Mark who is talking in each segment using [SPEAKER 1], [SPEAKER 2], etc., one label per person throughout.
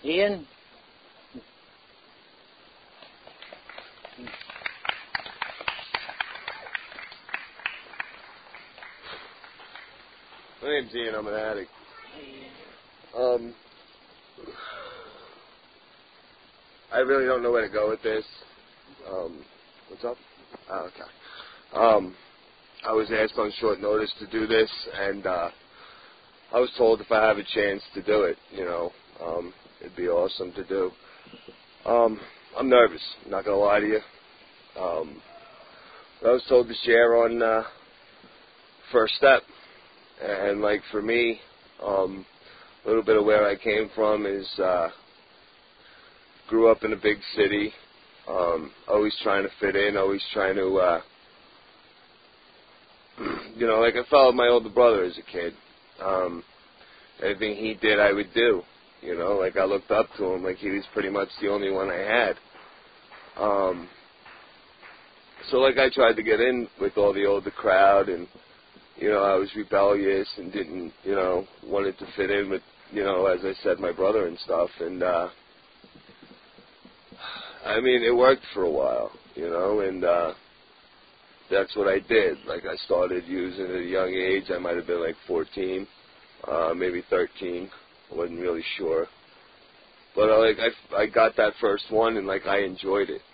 [SPEAKER 1] Ian?
[SPEAKER 2] My name's Ian. I'm an addict. I really don't know where to go with this. What's up? Oh, okay. I was asked on short notice to do this, and I was told if I have a chance to do it, it'd be awesome to do. I'm nervous. I'm not gonna lie to you. I was told to share on First Step. And, like, for me, a little bit of where I came from is grew up in a big city, always trying to fit in, always trying to, like I followed my older brother as a kid. Anything he did, I would do. Like I looked up to him, like he was pretty much the only one I had. So, like, I tried to get in with all the older crowd, and I was rebellious and didn't, wanted to fit in with, as I said, my brother and stuff. And, it worked for a while, and that's what I did. Like, I started using at a young age. I might have been like 14, maybe 13. I wasn't really sure. But, I got that first one, and, I enjoyed it.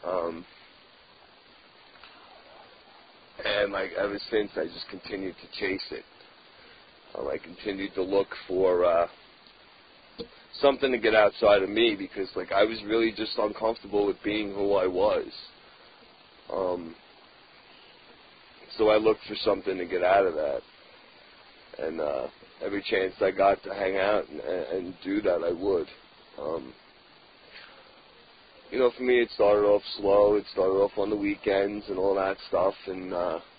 [SPEAKER 2] And, ever since, I just continued to chase it. I continued to look for something to get outside of me because, I was really just uncomfortable with being who I was. So I looked for something to get out of that. And every chance I got to hang out and do that, I would. For me, it started off slow. It started off on the weekends and all that stuff. And,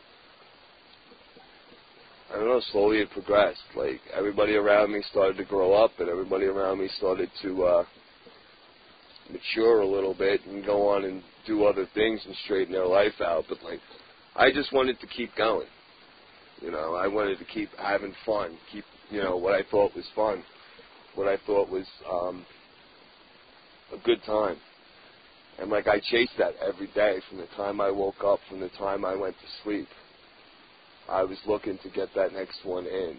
[SPEAKER 2] I don't know, slowly it progressed. Everybody around me started to grow up, and everybody around me started to mature a little bit and go on and do other things and straighten their life out. But, I just wanted to keep going. I wanted to keep having fun, keep, what I thought was fun, what I thought was a good time. And, I chased that every day from the time I woke up, from the time I went to sleep. I was looking to get that next one in.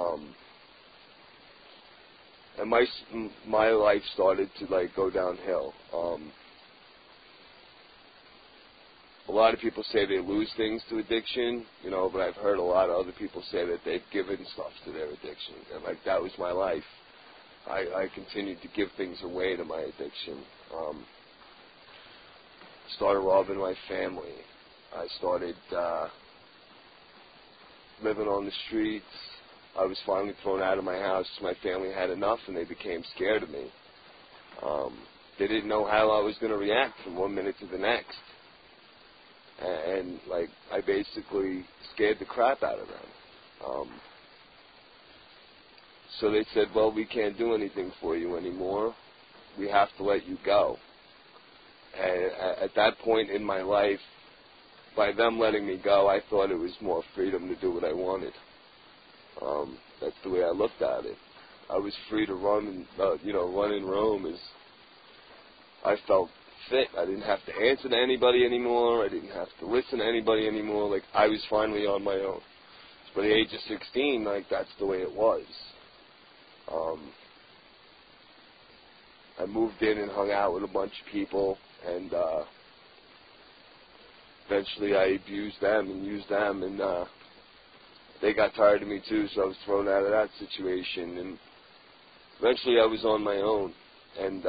[SPEAKER 2] And my life started to, go downhill. A lot of people say they lose things to addiction, but I've heard a lot of other people say that they've given stuff to their addiction. And, that was my life. I continued to give things away to my addiction. Started robbing my family. I started living on the streets. I was finally thrown out of my house. My family had enough, and they became scared of me. They didn't know how I was going to react from one minute to the next. And I basically scared the crap out of them. So they said, well, we can't do anything for you anymore. We have to let you go. And at that point in my life, by them letting me go, I thought it was more freedom to do what I wanted. That's the way I looked at it. I was free to run in Rome as I felt fit. I didn't have to answer to anybody anymore. I didn't have to listen to anybody anymore. I was finally on my own. By the age of 16, that's the way it was. I moved in and hung out with a bunch of people, and eventually I abused them and used them, and they got tired of me too, so I was thrown out of that situation. And eventually I was on my own, and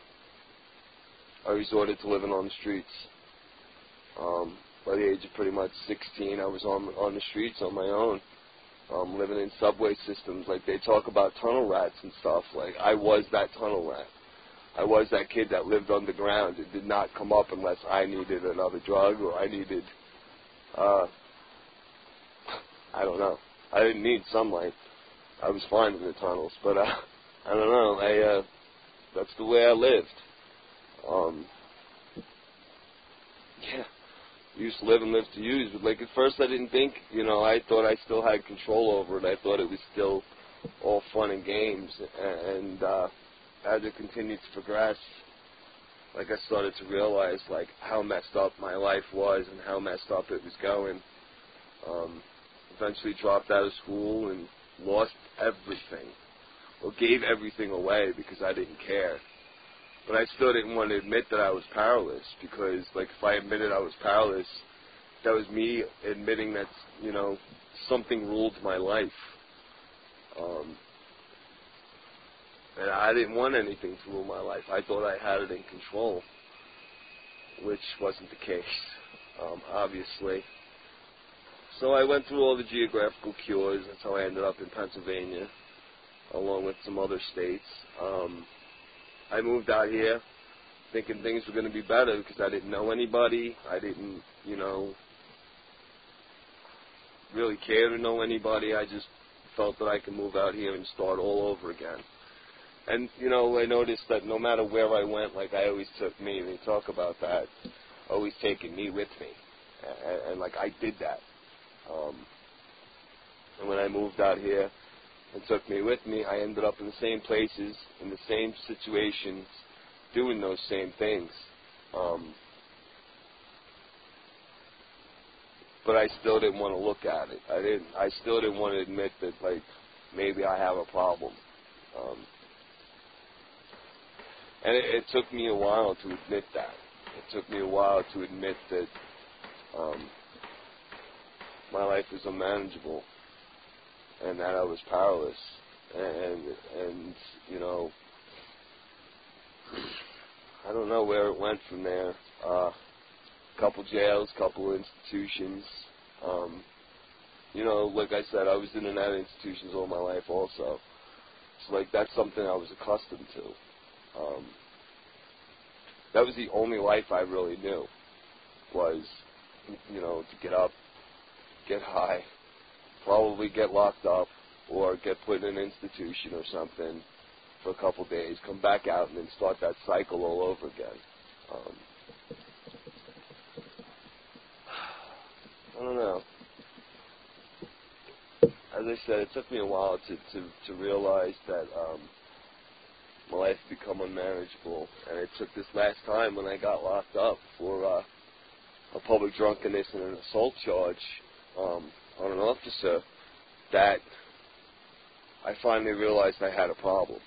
[SPEAKER 2] I resorted to living on the streets. By the age of pretty much 16, I was on the streets on my own, living in subway systems. They talk about tunnel rats and stuff. I was that tunnel rat. I was that kid that lived underground. It did not come up unless I needed another drug or I needed, I don't know. I didn't need sunlight. I was fine in the tunnels, but I don't know. That's the way I lived. Yeah, used to live and live to use. But at first I didn't think, I thought I still had control over it. I thought it was still all fun and games. And as it continued to progress, like I started to realize like how messed up my life was and how messed up it was going. Eventually dropped out of school and lost everything, or gave everything away because I didn't care. But I still didn't want to admit that I was powerless, because like if I admitted I was powerless, that was me admitting that, you know, something ruled my life. And I didn't want anything to rule my life. I thought I had it in control, which wasn't the case, obviously. So I went through all the geographical cures. That's how I ended up in Pennsylvania, along with some other states. I moved out here thinking things were going to be better because I didn't know anybody. I didn't, you know, really care to know anybody. I just felt that I could move out here and start all over again. And, you know, I noticed that no matter where I went, like I always took me, they talk about that, always taking me with me. And like I did that. And when I moved out here and took me with me, I ended up in the same places, in the same situations, doing those same things. But I still didn't want to look at it. I still didn't want to admit that, like, maybe I have a problem. And it took me a while to admit that. It took me a while to admit that my life was unmanageable and that I was powerless. And you know, I don't know where it went from there. Couple jails, couple institutions. You know, like I said, I was in and out of institutions all my life also. So, like, that's something I was accustomed to. That was the only life I really knew, was, you know, to get up, get high, probably get locked up, or get put in an institution or something for a couple days, come back out, and then start that cycle all over again. I don't know. As I said, it took me a while to realize that my life had become unmanageable, and it took this last time when I got locked up for a public drunkenness and an assault charge on an officer that I finally realized I had a problem.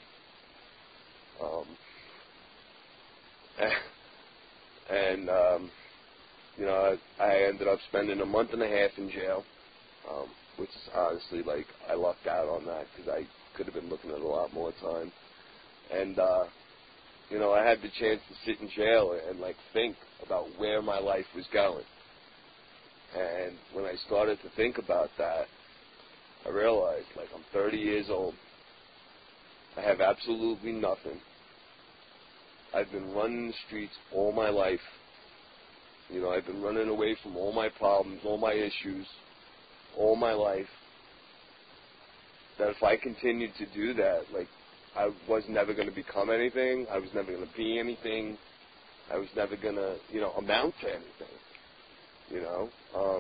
[SPEAKER 2] You know, I ended up spending a month and a half in jail, which is honestly, like, I lucked out on that because I could have been looking at a lot more time. And, you know, I had the chance to sit in jail and, like, think about where my life was going. And when I started to think about that, I realized, like, I'm 30 years old. I have absolutely nothing. I've been running the streets all my life. You know, I've been running away from all my problems, all my issues, all my life. That if I continued to do that, like, I was never going to become anything. I was never going to be anything. I was never going to, you know, amount to anything, you know.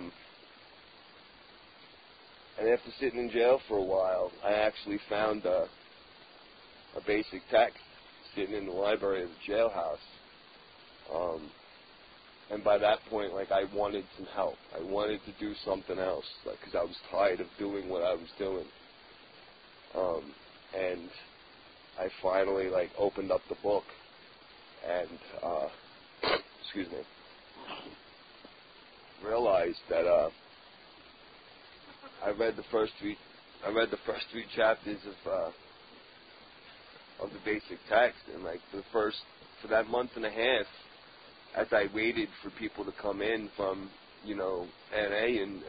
[SPEAKER 2] And after sitting in jail for a while, I actually found a basic text sitting in the library of the jailhouse. And by that point, like, I wanted some help. I wanted to do something else, like, because I was tired of doing what I was doing. And I finally, like, opened up the book and, excuse me, realized that I read the first three chapters of the basic text, and, like, for that month and a half, as I waited for people to come in from, you know, NA and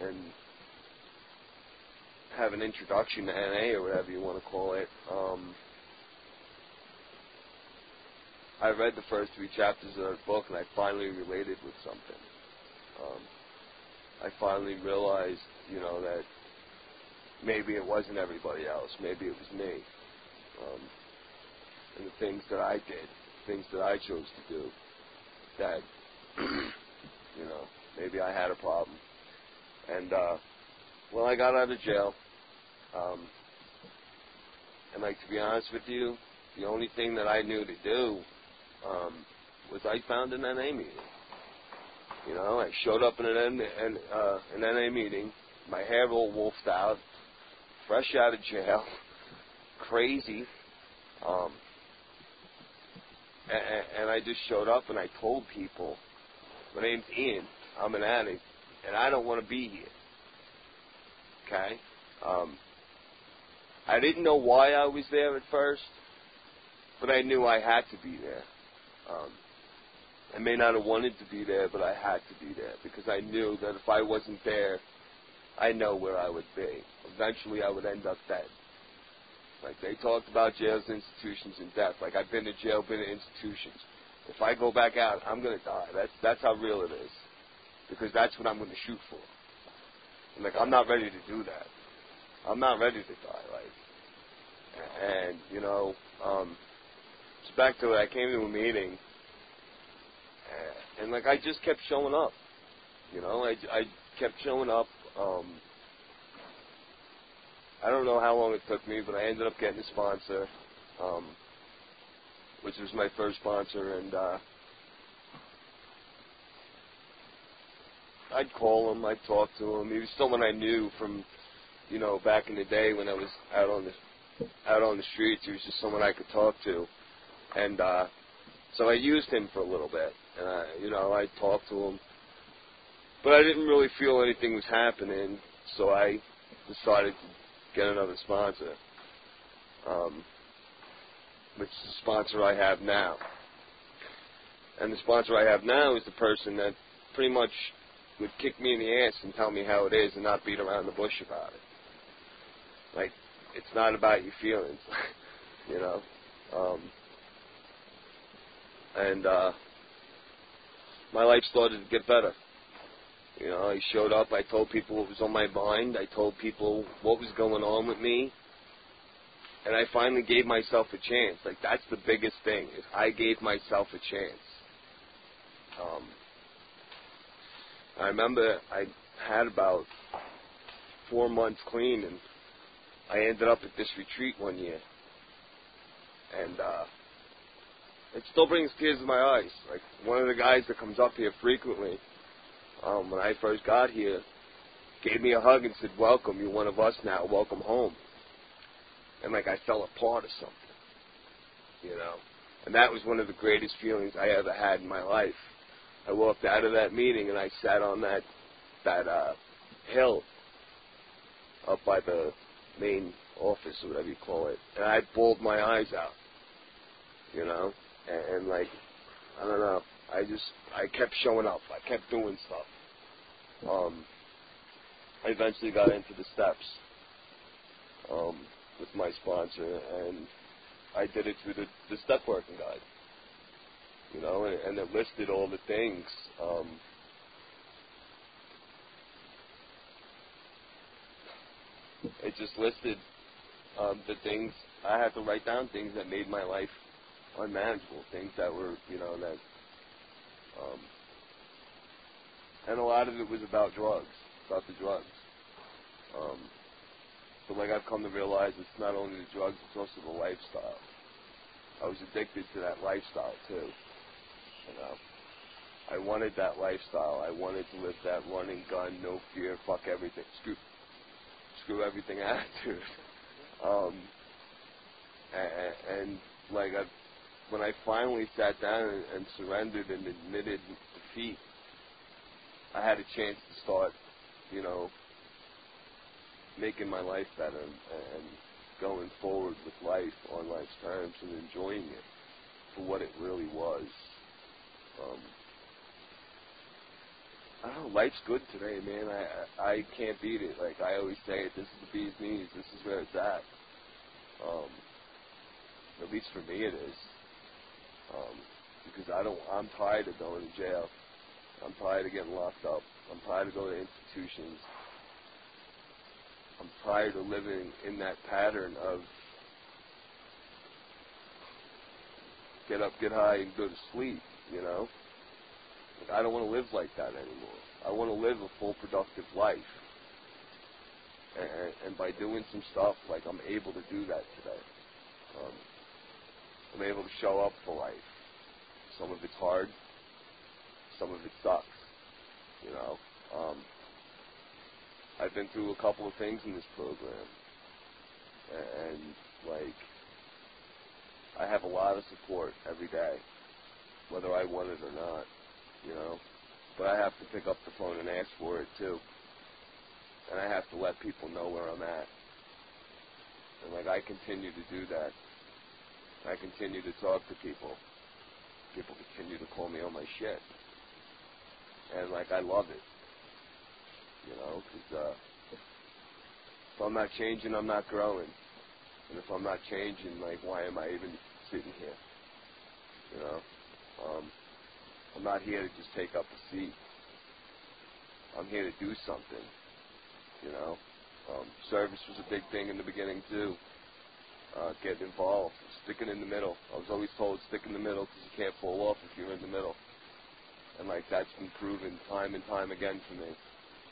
[SPEAKER 2] have an introduction to NA or whatever you want to call it, I read the first three chapters of that book, and I finally related with something. I finally realized, you know, that maybe it wasn't everybody else. Maybe it was me. And the things that I did, things that I chose to do, that, you know, maybe I had a problem. And, well, I got out of jail. And, like, to be honest with you, the only thing that I knew to do was I found an NA meeting. You know, I showed up in an NA meeting, my hair all wolfed out, fresh out of jail, crazy. And I just showed up and I told people, my name's Ian, I'm an addict, and I don't want to be here. Okay? I didn't know why I was there at first, but I knew I had to be there. I may not have wanted to be there, but I had to be there because I knew that if I wasn't there, I know where I would be. Eventually, I would end up dead. Like they talked about jails, institutions, and death. Like I've been to jail, been to institutions. If I go back out, I'm going to die. That's how real it is, because that's what I'm going to shoot for. And like I'm not ready to do that. I'm not ready to die. Like, and you know, it's back to it. I came to a meeting, and like I just kept showing up. You know, I kept showing up. I don't know how long it took me, but I ended up getting a sponsor, which was my first sponsor, and I'd call him, I'd talk to him. He was someone I knew from, you know, back in the day when I was out on the streets. He was just someone I could talk to, and so I used him for a little bit, and you know, I talked to him, but I didn't really feel anything was happening, so I decided to get another sponsor, which is the sponsor I have now. And the sponsor I have now is the person that pretty much would kick me in the ass and tell me how it is and not beat around the bush about it. Like, it's not about your feelings, you know. And my life started to get better. You know, I showed up, I told people what was on my mind, I told people what was going on with me, and I finally gave myself a chance. Like, that's the biggest thing, is I gave myself a chance. I remember I had about 4 months clean, and I ended up at this retreat one year, and it still brings tears to my eyes. Like, one of the guys that comes up here frequently, when I first got here, gave me a hug and said, "Welcome, you're one of us now, welcome home." And like I fell apart or something, you know. And that was one of the greatest feelings I ever had in my life. I walked out of that meeting and I sat on that hill up by the main office or whatever you call it, and I bawled my eyes out, you know. And like, I don't know. I kept showing up. I kept doing stuff. I eventually got into the steps with my sponsor, and I did it through the step working guide. You know, and it listed all the things. It just listed the things. I had to write down things that made my life unmanageable, things that were, you know, that and a lot of it was about drugs, about the drugs. But like I've come to realize, it's not only the drugs, it's also the lifestyle. I was addicted to that lifestyle too. You know, I wanted that lifestyle. I wanted to live that running gun, no fear, fuck everything, screw everything attitude. And like when I finally sat down and surrendered and admitted defeat, I had a chance to start, you know, making my life better and going forward with life on life's terms and enjoying it for what it really was. I don't know, life's good today, man. I can't beat it. Like I always say, this is the bee's knees. This is where it's at. At least for me it is. Because I'm tired of going to jail. I'm tired of getting locked up. I'm tired of going to institutions. I'm tired of living in that pattern of get up, get high, and go to sleep, you know? Like, I don't want to live like that anymore. I want to live a full, productive life. And by doing some stuff, like, I'm able to do that today. I'm able to show up for life. Some of it's hard. Some of it sucks. You know. I've been through a couple of things in this program. And, like, I have a lot of support every day, whether I want it or not, you know. But I have to pick up the phone and ask for it, too. And I have to let people know where I'm at. And, like, I continue to do that. I continue to talk to people. People continue to call me on my shit. And, like, I love it. You know, because if I'm not changing, I'm not growing. And if I'm not changing, like, why am I even sitting here? You know? I'm not here to just take up a seat. I'm here to do something. You know? Service was a big thing in the beginning, too. Getting involved, sticking in the middle. I was always told, stick in the middle because you can't fall off if you're in the middle. And, like, that's been proven time and time again for me.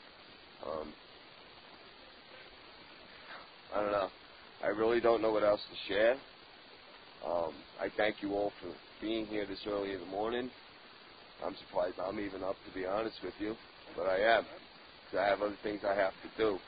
[SPEAKER 2] I don't know. I really don't know what else to share. I thank you all for being here this early in the morning. I'm surprised I'm even up, to be honest with you, but I am, because I have other things I have to do.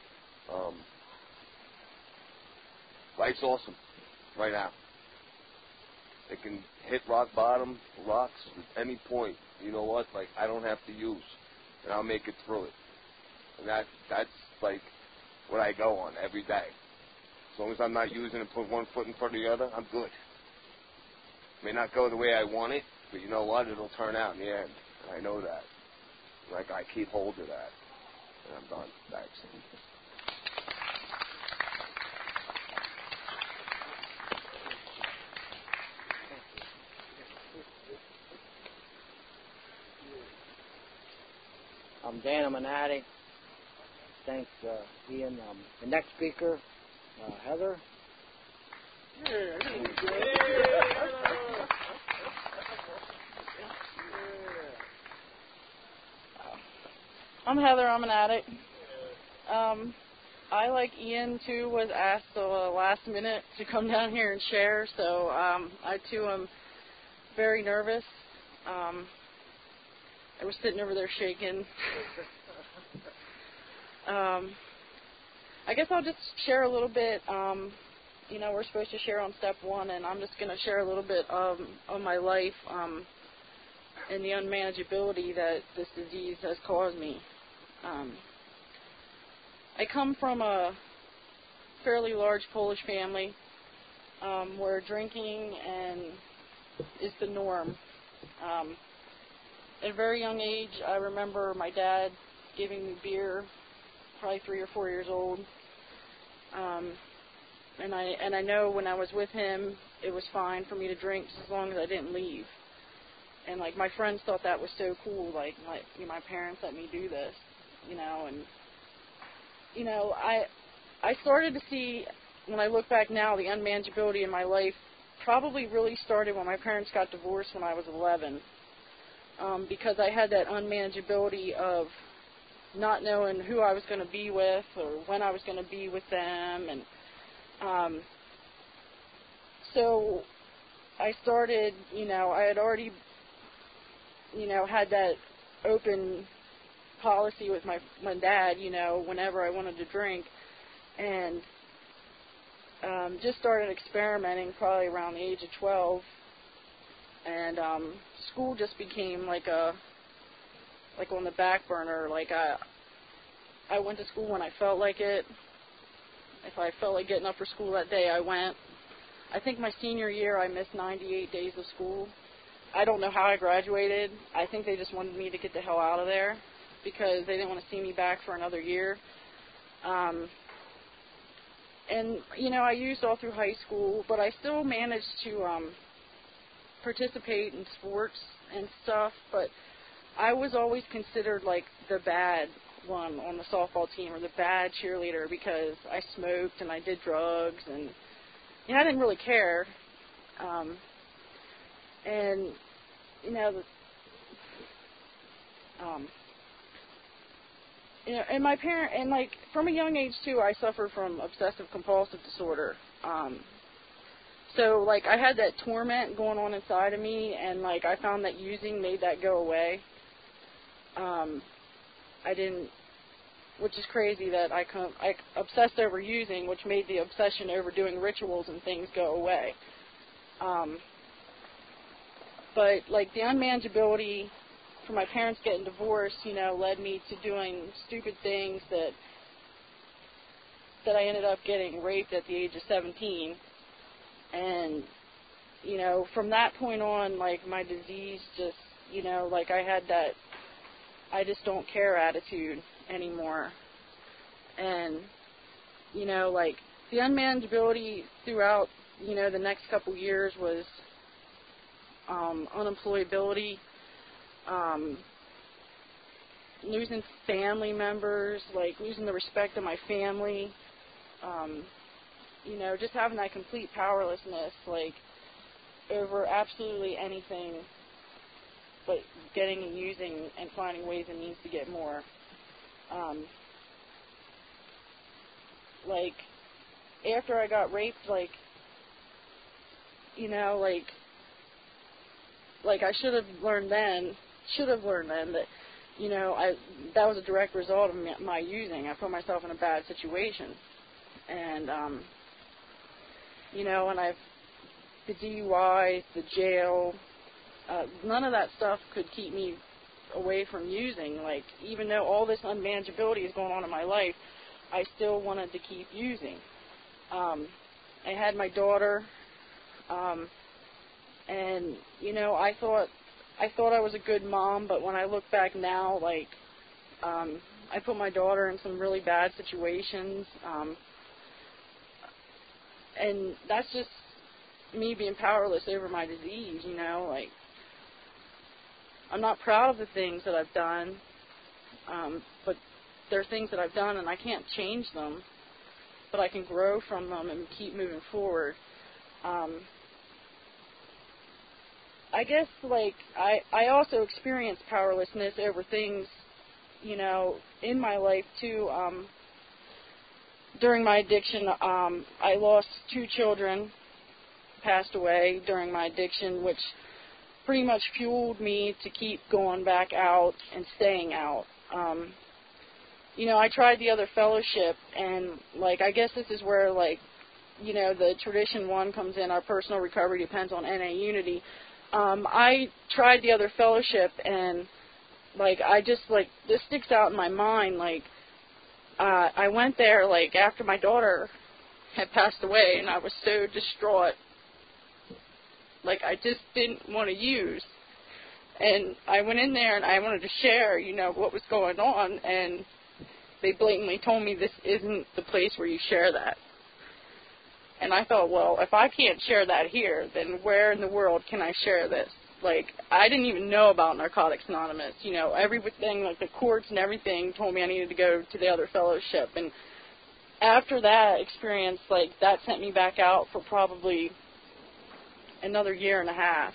[SPEAKER 2] Life's awesome right now. It can hit rock bottom, rocks at any point. You know what? Like, I don't have to use, and I'll make it through it. And that's like what I go on every day. As long as I'm not using and put one foot in front of the other, I'm good. It may not go the way I want it, but you know what? It'll turn out in the end. And I know that. Like, I keep hold of that. And I'm done. Thanks.
[SPEAKER 1] I'm Dan. I'm an addict. Thanks, Ian. The next speaker, Heather.
[SPEAKER 3] I'm Heather. I'm an addict. I, like Ian, too, was asked the last minute to come down here and share, so I, too, am very nervous. I was sitting over there shaking. I guess I'll just share a little bit. You know, we're supposed to share on step one, and I'm just going to share a little bit of my life and the unmanageability that this disease has caused me. I come from a fairly large Polish family where drinking is the norm. At a very young age, I remember my dad giving me beer, probably 3 or 4 years old. And I know when I was with him, it was fine for me to drink just as long as I didn't leave. And, like, my friends thought that was so cool, like my parents let me do this, you know. And, you know, I started to see, when I look back now, the unmanageability in my life probably really started when my parents got divorced when I was 11. Because I had that unmanageability of not knowing who I was going to be with or when I was going to be with them. And so I started, you know, I had already, you know, had that open policy with my dad, you know, whenever I wanted to drink. And just started experimenting probably around the age of 12. And school just became like on the back burner. Like I went to school when I felt like it. If I felt like getting up for school that day, I went. I think my senior year I missed 98 days of school. I don't know how I graduated. I think they just wanted me to get the hell out of there because they didn't want to see me back for another year. And, you know, I used all through high school, but I still managed to participate in sports and stuff, but I was always considered like the bad one on the softball team or the bad cheerleader because I smoked and I did drugs and, you know, I didn't really care. And, you know, you know, and my parent, and like from a young age too, I suffered from obsessive compulsive disorder. So, like, I had that torment going on inside of me, and, like, I found that using made that go away. I didn't, which is crazy that I obsessed over using, which made the obsession over doing rituals and things go away. But, like, the unmanageability for my parents getting divorced, you know, led me to doing stupid things that I ended up getting raped at the age of 17. And, you know, from that point on, like, my disease just, you know, like, I had that I just don't care attitude anymore. And, you know, like, the unmanageability throughout, you know, the next couple years was unemployability, losing family members, like, losing the respect of my family, you know, just having that complete powerlessness, like, over absolutely anything but getting and using and finding ways and means to get more. Like, after I got raped, like, you know, like I should have learned then that, you know, that was a direct result of my using. I put myself in a bad situation. And, you know, and the DUI, the jail, none of that stuff could keep me away from using. Like, even though all this unmanageability is going on in my life, I still wanted to keep using. I had my daughter, and, you know, I thought I was a good mom, but when I look back now, like, I put my daughter in some really bad situations, and that's just me being powerless over my disease, you know, like, I'm not proud of the things that I've done, but they're things that I've done and I can't change them, but I can grow from them and keep moving forward. I guess, like, I also experienced powerlessness over things, you know, in my life, too. During my addiction, I lost 2 children, passed away during my addiction, which pretty much fueled me to keep going back out and staying out. You know, I tried the other fellowship, and, like, I guess this is where, like, you know, the tradition 1 comes in, our personal recovery depends on NA unity. I tried the other fellowship, and, like, I just, like, this sticks out in my mind, like, I went there, like, after my daughter had passed away, and I was so distraught. Like, I just didn't want to use. And I went in there, and I wanted to share, you know, what was going on, and they blatantly told me this isn't the place where you share that. And I thought, well, if I can't share that here, then where in the world can I share this? Like, I didn't even know about Narcotics Anonymous. You know, everything, like the courts and everything told me I needed to go to the other fellowship. And after that experience, like, that sent me back out for probably another year and a half.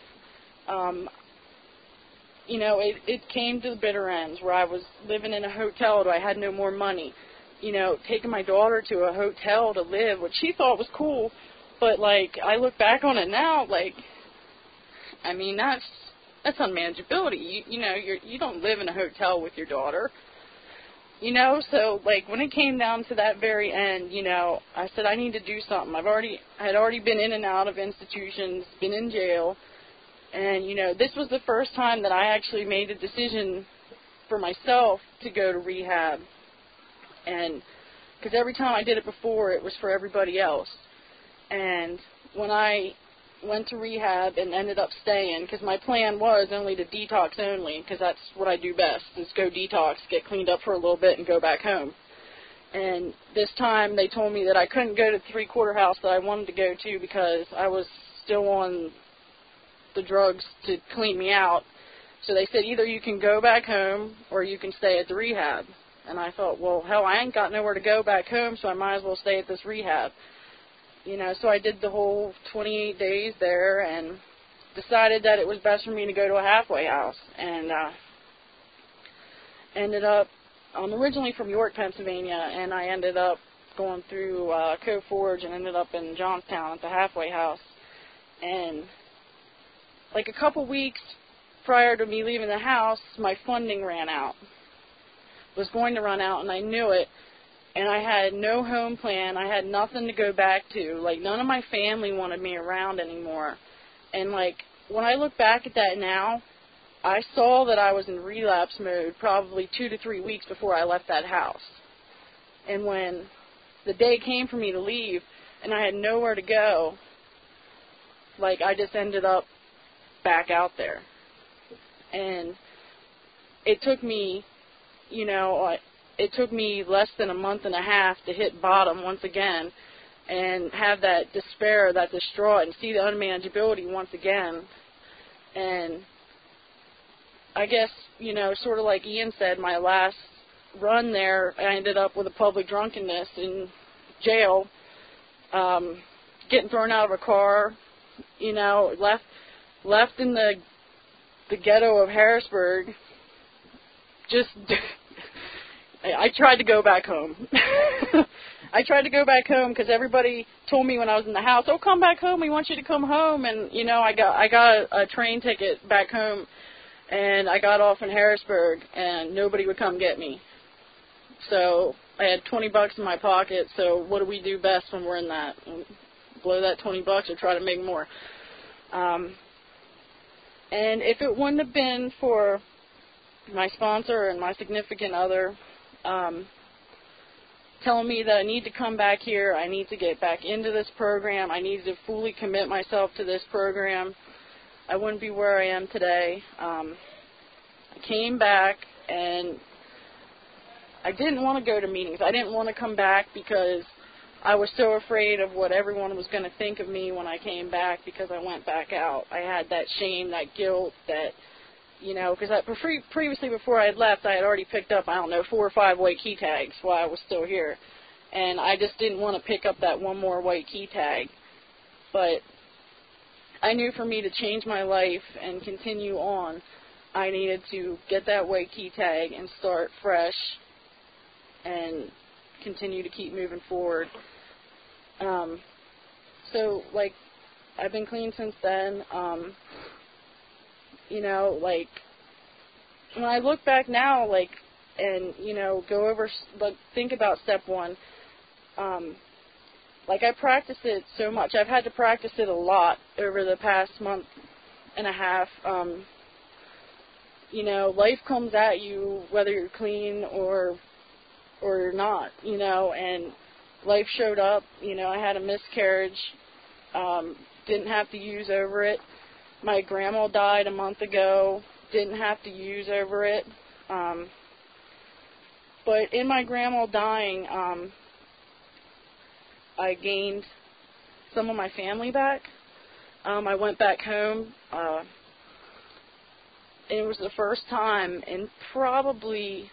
[SPEAKER 3] You know, it came to the bitter ends where I was living in a hotel where I had no more money. You know, taking my daughter to a hotel to live, which she thought was cool, but, like, I look back on it now, like, I mean, that's unmanageability. You know, you don't live in a hotel with your daughter. You know, so, like, when it came down to that very end, you know, I said I need to do something. I had already been in and out of institutions, been in jail, and, you know, this was the first time that I actually made a decision for myself to go to rehab. And because every time I did it before, it was for everybody else. And when I went to rehab and ended up staying, because my plan was only to detox only, because that's what I do best, is go detox, get cleaned up for a little bit, and go back home. And this time they told me that I couldn't go to the 3-quarter house that I wanted to go to because I was still on the drugs to clean me out. So they said either you can go back home or you can stay at the rehab. And I thought, well, hell, I ain't got nowhere to go back home, so I might as well stay at this rehab. You know, so I did the whole 28 days there and decided that it was best for me to go to a halfway house. And ended up, I'm originally from York, Pennsylvania, and I ended up going through Cove Forge and ended up in Johnstown at the halfway house. And like a couple weeks prior to me leaving the house, my funding ran out. Was going to run out, and I knew it. And I had no home plan. I had nothing to go back to. Like, none of my family wanted me around anymore. And, like, when I look back at that now, I saw that I was in relapse mode probably 2 to 3 weeks before I left that house. And when the day came for me to leave and I had nowhere to go, like, I just ended up back out there. And it took me, it took me less than a month and a half to hit bottom once again and have that despair, that distraught, and see the unmanageability once again. And I guess, sort of like Ian said, my last run there, I ended up with a public drunkenness in jail, getting thrown out of a car, left in the ghetto of Harrisburg. Just, I tried to go back home. I tried to go back home because everybody told me when I was in the house, "Oh, come back home. We want you to come home." And I got a train ticket back home, and I got off in Harrisburg, and nobody would come get me. So I had $20 in my pocket. So what do we do best when we're in that? Blow that $20 or try to make more. And if it wouldn't have been for my sponsor and my significant other telling me that I need to come back here, I need to get back into this program, I need to fully commit myself to this program, I wouldn't be where I am today. I came back, and I didn't want to go to meetings. I didn't want to come back because I was so afraid of what everyone was going to think of me when I came back because I went back out. I had that shame, that guilt, that, because previously before I had left, I had already picked up, 4 or 5 white key tags while I was still here. And I just didn't want to pick up that one more white key tag. But I knew for me to change my life and continue on, I needed to get that white key tag and start fresh and continue to keep moving forward. So, I've been clean since then. When I look back now, and, go over, think about step 1, I practice it so much. I've had to practice it a lot over the past month and a half. Life comes at you whether you're clean or you're not, and life showed up. I had a miscarriage, didn't have to use over it. My grandma died a month ago, didn't have to use over it. But in my grandma dying, I gained some of my family back. I went back home. And it was the first time in probably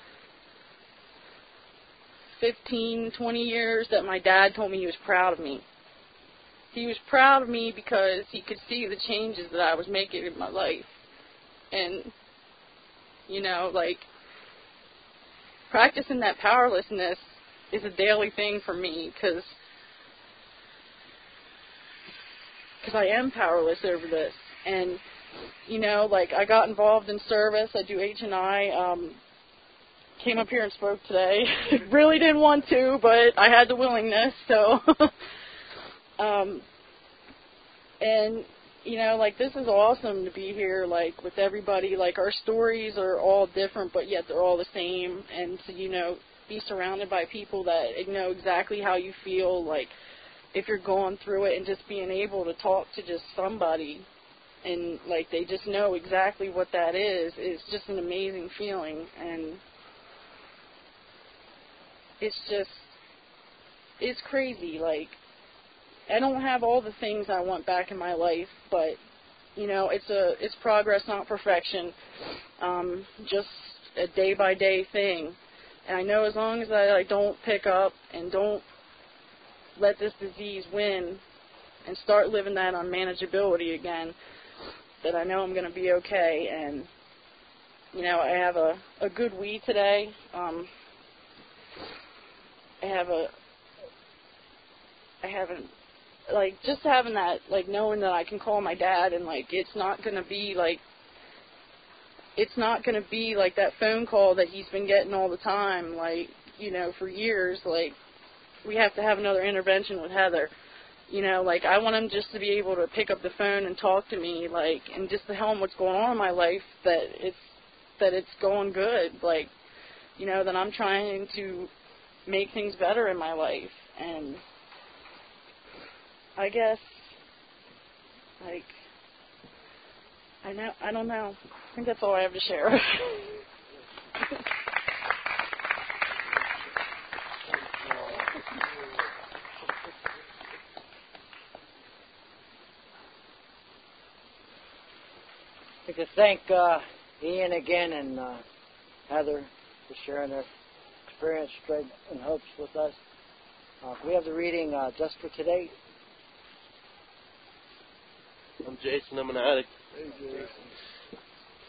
[SPEAKER 3] 15, 20 years that my dad told me he was proud of me. He was proud of me because he could see the changes that I was making in my life. And, practicing that powerlessness is a daily thing for me because I am powerless over this. And, I got involved in service. I do H&I. Came up here and spoke today. Really didn't want to, but I had the willingness, so. And, this is awesome to be here, with everybody. Our stories are all different, but yet they're all the same. And to, be surrounded by people that know exactly how you feel, if you're going through it, and just being able to talk to just somebody and, they just know exactly what that is just an amazing feeling. And it's crazy. I don't have all the things I want back in my life, but, it's progress, not perfection. Just a day-by-day thing. And I know as long as I don't pick up and don't let this disease win and start living that unmanageability again, that I know I'm going to be okay. And, I have a good weed today. I haven't like, just having that, like, knowing that I can call my dad and, like, it's not going to be like that phone call that he's been getting all the time, like, you know, for years. Like, we have to have another intervention with Heather. You know, like, I want him just to be able to pick up the phone and talk to me, like, and just to tell him what's going on in my life, that it's going good, like, you know, that I'm trying to make things better in my life. And I guess, like, I don't know. I think that's all I have to share.
[SPEAKER 1] I'd like to thank Ian again and Heather for sharing their experience, strength, and hopes with us. We have the reading just for today.
[SPEAKER 4] I'm Jason. I'm an addict.
[SPEAKER 1] Hey, Jason.